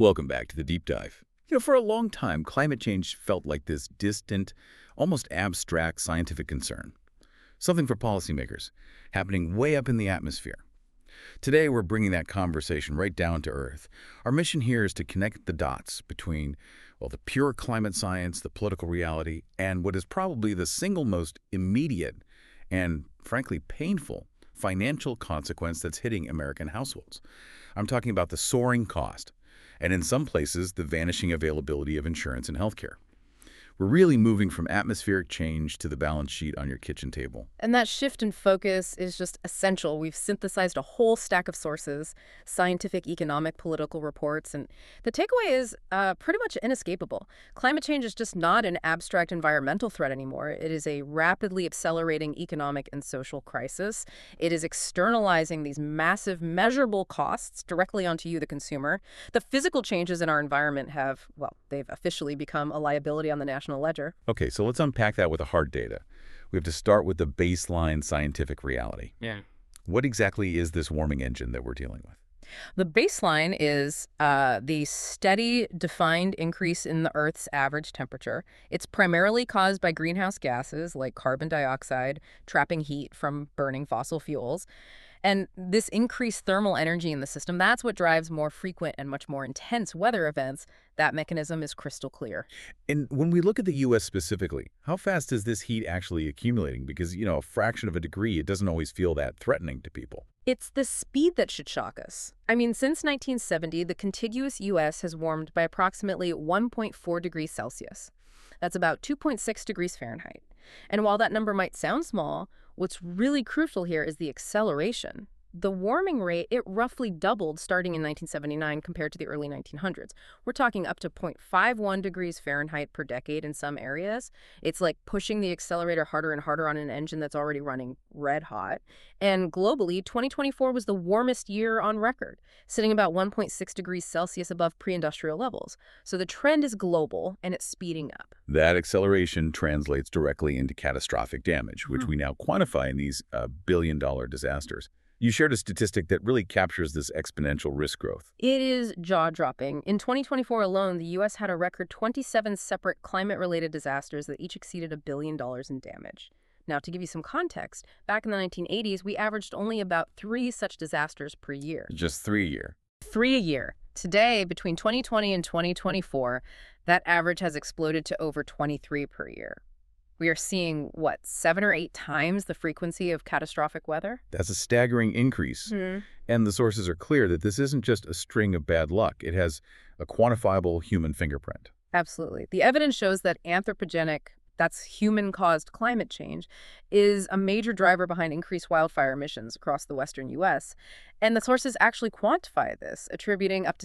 Welcome back to the Deep Dive. For a long time, climate change felt like this distant, almost abstract scientific concern. Something for policymakers, happening way up in the atmosphere. Today, we're bringing that conversation right down to Earth. Our mission here is to connect the dots between, well, the pure climate science, the political reality, and what is probably the single most immediate and, frankly, painful financial consequence that's hitting American households. I'm talking about the soaring cost, and in some places, the vanishing availability of insurance and healthcare. We're really moving from atmospheric change to the balance sheet on your kitchen table. And that shift in focus is just essential. We've synthesized a whole stack of sources, scientific, economic, political reports, and the takeaway is pretty much inescapable. Climate change is just not an abstract environmental threat anymore. It is a rapidly accelerating economic and social crisis. It is externalizing these massive, measurable costs directly onto you, the consumer. The physical changes in our environment have, well, they've officially become a liability on the national ledger. Okay, so let's unpack that with the hard data. We have to start with the baseline scientific reality. Yeah. What exactly is this warming engine that we're dealing with? The baseline is the steady, defined increase in the Earth's average temperature. It's primarily caused by greenhouse gases like carbon dioxide, trapping heat from burning fossil fuels. And this increased thermal energy in the system, that's what drives more frequent and much more intense weather events. That mechanism is crystal clear. And when we look at the U.S. specifically, how fast is this heat actually accumulating? Because, a fraction of a degree, it doesn't always feel that threatening to people. It's the speed that should shock us. I mean, since 1970, the contiguous U.S. has warmed by approximately 1.4 degrees Celsius. That's about 2.6 degrees Fahrenheit. And while that number might sound small, what's really crucial here is the acceleration. The warming rate, it roughly doubled starting in 1979 compared to the early 1900s. We're talking up to 0.51 degrees Fahrenheit per decade in some areas. It's like pushing the accelerator harder and harder on an engine that's already running red hot. And globally, 2024 was the warmest year on record, sitting about 1.6 degrees Celsius above pre-industrial levels. So the trend is global, and it's speeding up. That acceleration translates directly into catastrophic damage, which we now quantify in these billion-dollar disasters. You shared a statistic that really captures this exponential risk growth. It is jaw-dropping. In 2024 alone, the U.S. had a record 27 separate climate-related disasters that each exceeded $1 billion in damage. Now, to give you some context, back in the 1980s, we averaged only about 3 such disasters per year. Just 3 a year. 3 a year. Today, between 2020 and 2024, that average has exploded to over 23 per year. We are seeing, 7 or 8 times the frequency of catastrophic weather? That's a staggering increase. And the sources are clear that this isn't just a string of bad luck. It has a quantifiable human fingerprint. Absolutely. The evidence shows that anthropogenic, that's human-caused climate change, is a major driver behind increased wildfire emissions across the western U.S. And the sources actually quantify this, attributing up to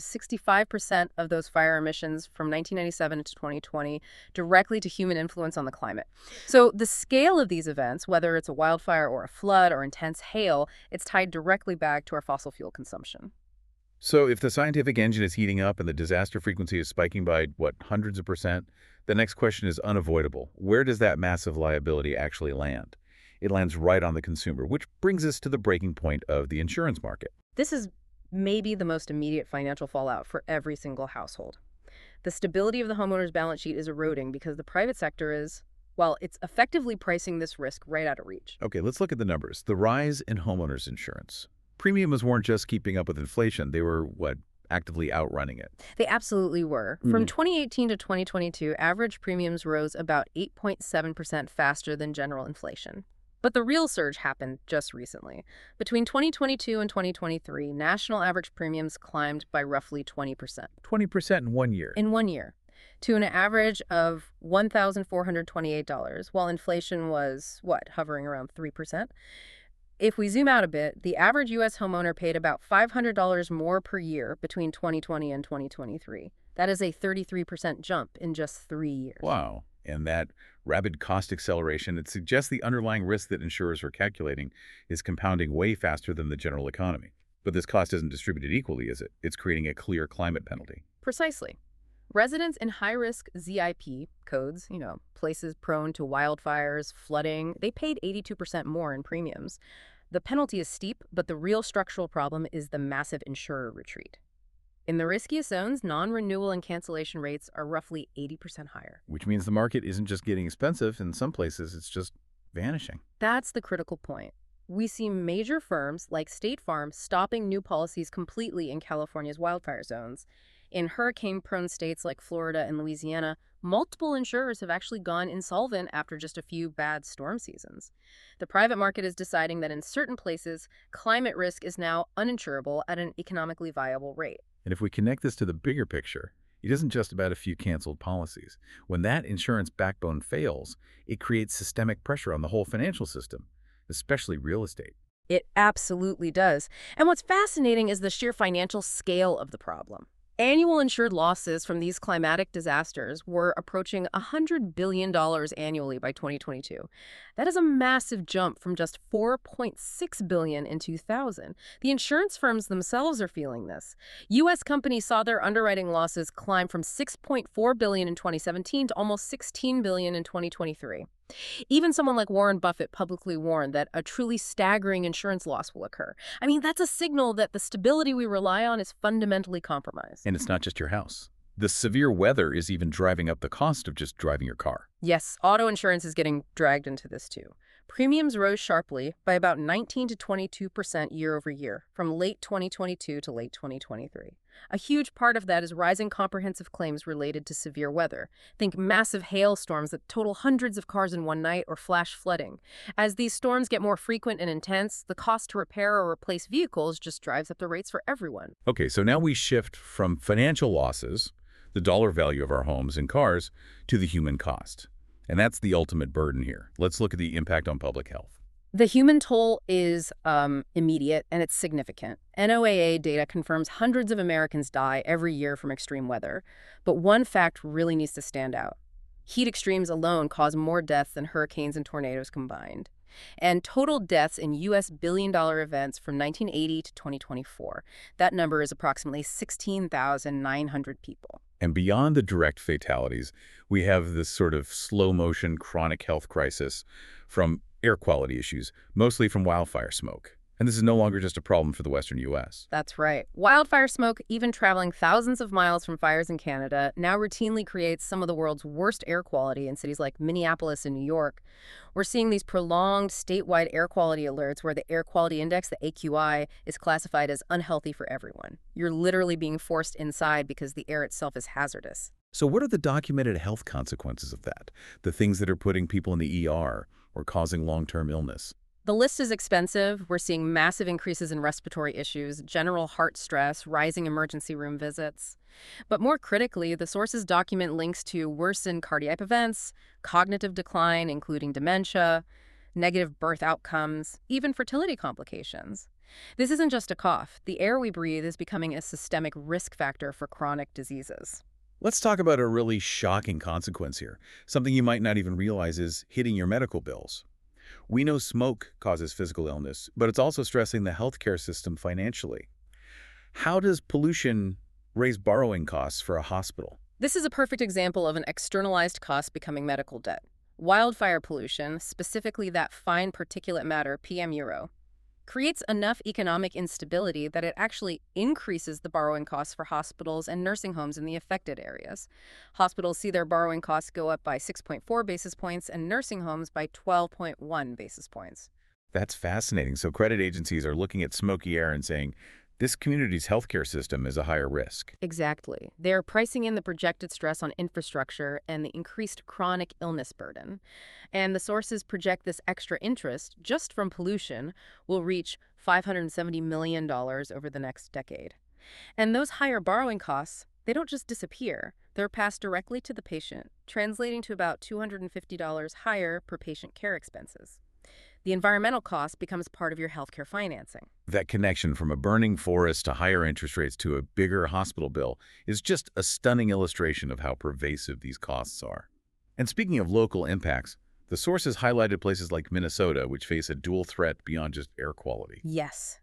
65% of those fire emissions from 1997 to 2020 directly to human influence on the climate. So the scale of these events, whether it's a wildfire or a flood or intense hail, it's tied directly back to our fossil fuel consumption. So if the scientific engine is heating up and the disaster frequency is spiking by, hundreds of percent, the next question is unavoidable. Where does that massive liability actually land? It lands right on the consumer, which brings us to the breaking point of the insurance market. This is maybe the most immediate financial fallout for every single household. The stability of the homeowner's balance sheet is eroding because the private sector is, well, it's effectively pricing this risk right out of reach. Okay, let's look at the numbers. The rise in homeowners insurance. Premiums weren't just keeping up with inflation. They were, actively outrunning it. They absolutely were. From 2018 to 2022, average premiums rose about 8.7% faster than general inflation. But the real surge happened just recently. Between 2022 and 2023, national average premiums climbed by roughly 20%. 20% in 1 year. In 1 year, to an average of $1,428, while inflation was, hovering around 3%. If we zoom out a bit, the average U.S. homeowner paid about $500 more per year between 2020 and 2023. That is a 33% jump in just 3 years. Wow. And that rapid cost acceleration, it suggests the underlying risk that insurers are calculating is compounding way faster than the general economy. But this cost isn't distributed equally, is it? It's creating a clear climate penalty. Precisely. Residents in high-risk ZIP codes, places prone to wildfires, flooding, they paid 82% more in premiums. The penalty is steep, but the real structural problem is the massive insurer retreat. In the riskiest zones, non-renewal and cancellation rates are roughly 80% higher. Which means the market isn't just getting expensive. In some places, it's just vanishing. That's the critical point. We see major firms like State Farm stopping new policies completely in California's wildfire zones. In hurricane-prone states like Florida and Louisiana, multiple insurers have actually gone insolvent after just a few bad storm seasons. The private market is deciding that in certain places, climate risk is now uninsurable at an economically viable rate. And if we connect this to the bigger picture, it isn't just about a few canceled policies. When that insurance backbone fails, it creates systemic pressure on the whole financial system, especially real estate. It absolutely does. And what's fascinating is the sheer financial scale of the problem. Annual insured losses from these climatic disasters were approaching $100 billion annually by 2022. That is a massive jump from just $4.6 billion in 2000. The insurance firms themselves are feeling this. U.S. companies saw their underwriting losses climb from $6.4 billion in 2017 to almost $16 billion in 2023. Even someone like Warren Buffett publicly warned that a truly staggering insurance loss will occur. I mean, that's a signal that the stability we rely on is fundamentally compromised. And it's not just your house. The severe weather is even driving up the cost of just driving your car. Yes, auto insurance is getting dragged into this too. Premiums rose sharply by about 19 to 22% year over year from late 2022 to late 2023. A huge part of that is rising comprehensive claims related to severe weather. Think massive hailstorms that total hundreds of cars in one night or flash flooding. As these storms get more frequent and intense, the cost to repair or replace vehicles just drives up the rates for everyone. Okay, so now we shift from financial losses, the dollar value of our homes and cars, to the human cost. And that's the ultimate burden here. Let's look at the impact on public health. The human toll is immediate and it's significant. NOAA data confirms hundreds of Americans die every year from extreme weather. But one fact really needs to stand out. Heat extremes alone cause more deaths than hurricanes and tornadoes combined. And total deaths in U.S. billion-dollar events from 1980 to 2024, that number is approximately 16,900 people. And beyond the direct fatalities, we have this sort of slow-motion chronic health crisis from air quality issues, mostly from wildfire smoke. And this is no longer just a problem for the western U.S. That's right. Wildfire smoke, even traveling thousands of miles from fires in Canada, now routinely creates some of the world's worst air quality in cities like Minneapolis and New York. We're seeing these prolonged statewide air quality alerts where the air quality index, the AQI, is classified as unhealthy for everyone. You're literally being forced inside because the air itself is hazardous. So what are the documented health consequences of that? The things that are putting people in the ER or causing long-term illness? The list is expensive. We're seeing massive increases in respiratory issues, general heart stress, rising emergency room visits. But more critically, the sources document links to worsened cardiac events, cognitive decline, including dementia, negative birth outcomes, even fertility complications. This isn't just a cough. The air we breathe is becoming a systemic risk factor for chronic diseases. Let's talk about a really shocking consequence here. Something you might not even realize is hitting your medical bills. We know smoke causes physical illness, but it's also stressing the healthcare system financially. How does pollution raise borrowing costs for a hospital? This is a perfect example of an externalized cost becoming medical debt. Wildfire pollution, specifically that fine particulate matter, PM Euro, creates enough economic instability that it actually increases the borrowing costs for hospitals and nursing homes in the affected areas. Hospitals see their borrowing costs go up by 6.4 basis points and nursing homes by 12.1 basis points. That's fascinating. So credit agencies are looking at smoky air and saying, this community's healthcare system is a higher risk. Exactly. They're pricing in the projected stress on infrastructure and the increased chronic illness burden. And the sources project this extra interest, just from pollution, will reach $570 million over the next decade. And those higher borrowing costs, they don't just disappear. They're passed directly to the patient, translating to about $250 higher per patient care expenses. The environmental cost becomes part of your healthcare financing. That connection from a burning forest to higher interest rates to a bigger hospital bill is just a stunning illustration of how pervasive these costs are. And speaking of local impacts, the sources highlighted places like Minnesota, which face a dual threat beyond just air quality. Yes.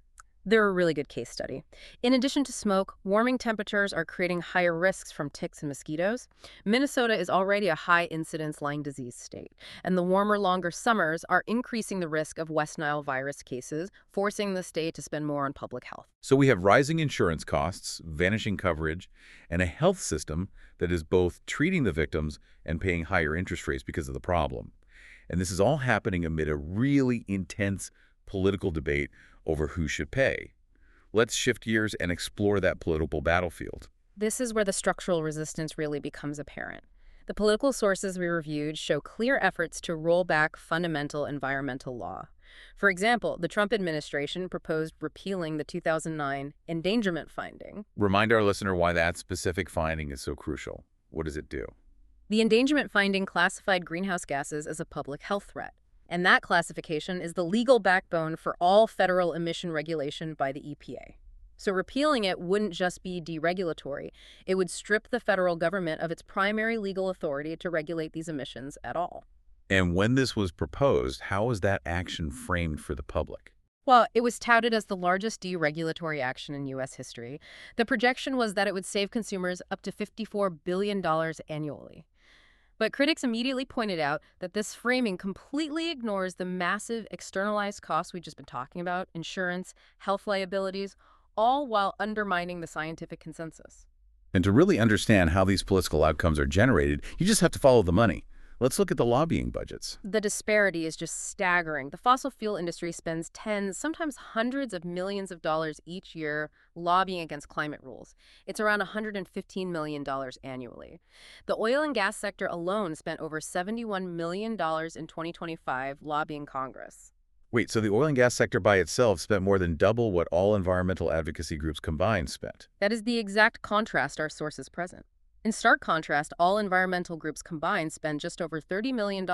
They're a really good case study. In addition to smoke, warming temperatures are creating higher risks from ticks and mosquitoes. Minnesota is already a high incidence Lyme disease state, and the warmer, longer summers are increasing the risk of West Nile virus cases, forcing the state to spend more on public health. So we have rising insurance costs, vanishing coverage, and a health system that is both treating the victims and paying higher interest rates because of the problem. And this is all happening amid a really intense political debate over who should pay. Let's shift gears and explore that political battlefield. This is where the structural resistance really becomes apparent. The political sources we reviewed show clear efforts to roll back fundamental environmental law. For example, the Trump administration proposed repealing the 2009 endangerment finding. Remind our listener why that specific finding is so crucial. What does it do? The endangerment finding classified greenhouse gases as a public health threat, and that classification is the legal backbone for all federal emission regulation by the EPA. So repealing it wouldn't just be deregulatory, it would strip the federal government of its primary legal authority to regulate these emissions at all. And when this was proposed, how was that action framed for the public? Well, it was touted as the largest deregulatory action in U.S. history. The projection was that it would save consumers up to $54 billion annually. But critics immediately pointed out that this framing completely ignores the massive externalized costs we've just been talking about, insurance, health liabilities, all while undermining the scientific consensus. And to really understand how these political outcomes are generated, you just have to follow the money. Let's look at the lobbying budgets. The disparity is just staggering. The fossil fuel industry spends tens, sometimes hundreds of millions of dollars each year lobbying against climate rules. It's around $115 million annually. The oil and gas sector alone spent over $71 million in 2025 lobbying Congress. Wait, so the oil and gas sector by itself spent more than double what all environmental advocacy groups combined spent. That is the exact contrast our sources present. In stark contrast, all environmental groups combined spend just over $30 million in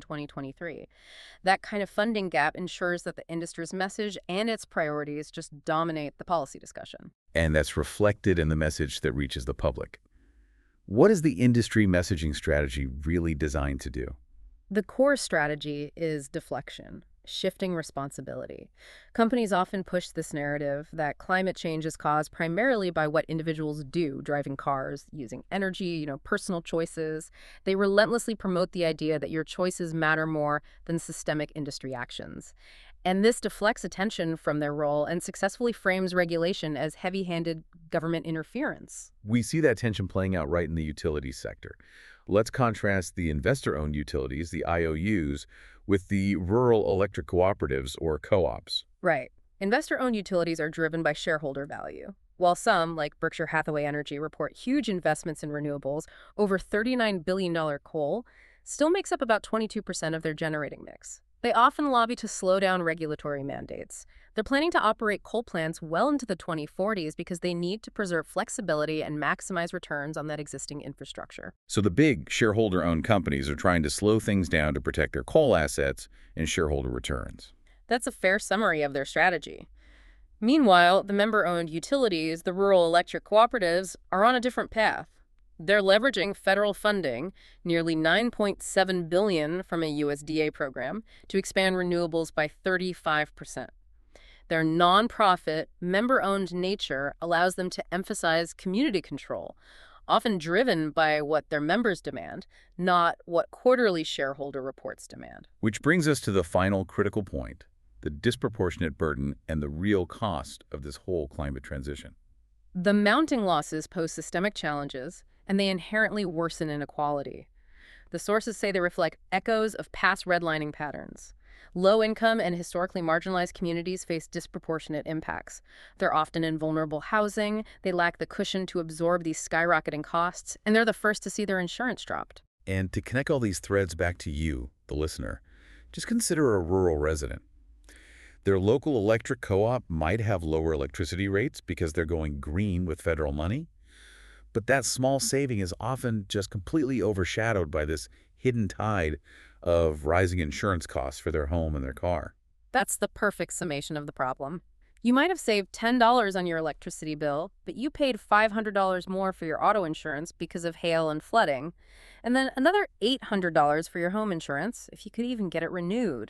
2023. That kind of funding gap ensures that the industry's message and its priorities just dominate the policy discussion. And that's reflected in the message that reaches the public. What is the industry messaging strategy really designed to do? The core strategy is deflection, shifting responsibility. Companies often push this narrative that climate change is caused primarily by what individuals do, driving cars, using energy, personal choices. They relentlessly promote the idea that your choices matter more than systemic industry actions. And this deflects attention from their role and successfully frames regulation as heavy-handed government interference. We see that tension playing out right in the utilities sector. Let's contrast the investor-owned utilities, the IOUs, with the rural electric cooperatives, or co-ops. Right. Investor-owned utilities are driven by shareholder value. While some, like Berkshire Hathaway Energy, report huge investments in renewables, over $39 billion coal still makes up about 22% of their generating mix. They often lobby to slow down regulatory mandates. They're planning to operate coal plants well into the 2040s because they need to preserve flexibility and maximize returns on that existing infrastructure. So the big shareholder-owned companies are trying to slow things down to protect their coal assets and shareholder returns. That's a fair summary of their strategy. Meanwhile, the member-owned utilities, the rural electric cooperatives, are on a different path. They're leveraging federal funding, nearly $9.7 billion from a USDA program, to expand renewables by 35%. Their nonprofit, member-owned nature allows them to emphasize community control, often driven by what their members demand, not what quarterly shareholder reports demand. Which brings us to the final critical point, the disproportionate burden and the real cost of this whole climate transition. The mounting losses pose systemic challenges, and they inherently worsen inequality. The sources say they reflect echoes of past redlining patterns. Low-income and historically marginalized communities face disproportionate impacts. They're often in vulnerable housing, they lack the cushion to absorb these skyrocketing costs, and they're the first to see their insurance dropped. And to connect all these threads back to you, the listener, just consider a rural resident. Their local electric co-op might have lower electricity rates because they're going green with federal money, but that small saving is often just completely overshadowed by this hidden tide of rising insurance costs for their home and their car. That's the perfect summation of the problem. You might have saved $10 on your electricity bill, but you paid $500 more for your auto insurance because of hail and flooding, and then another $800 for your home insurance if you could even get it renewed.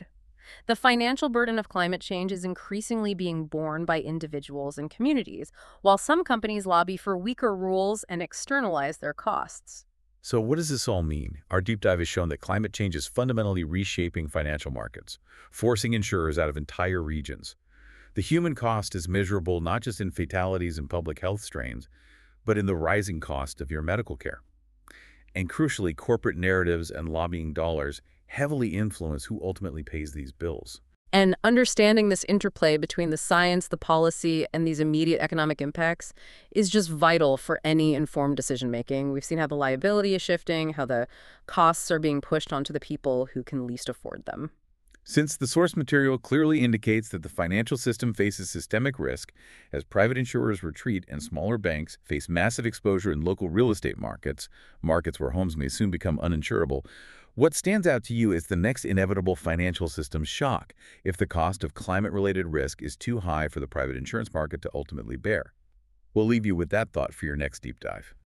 The financial burden of climate change is increasingly being borne by individuals and communities, while some companies lobby for weaker rules and externalize their costs. So what does this all mean? Our deep dive has shown that climate change is fundamentally reshaping financial markets, forcing insurers out of entire regions. The human cost is measurable not just in fatalities and public health strains, but in the rising cost of your medical care. And crucially, corporate narratives and lobbying dollars heavily influence who ultimately pays these bills. And understanding this interplay between the science, the policy, and these immediate economic impacts is just vital for any informed decision-making. We've seen how the liability is shifting, how the costs are being pushed onto the people who can least afford them. Since the source material clearly indicates that the financial system faces systemic risk as private insurers retreat and smaller banks face massive exposure in local real estate markets, markets where homes may soon become uninsurable, what stands out to you is the next inevitable financial system shock if the cost of climate-related risk is too high for the private insurance market to ultimately bear. We'll leave you with that thought for your next deep dive.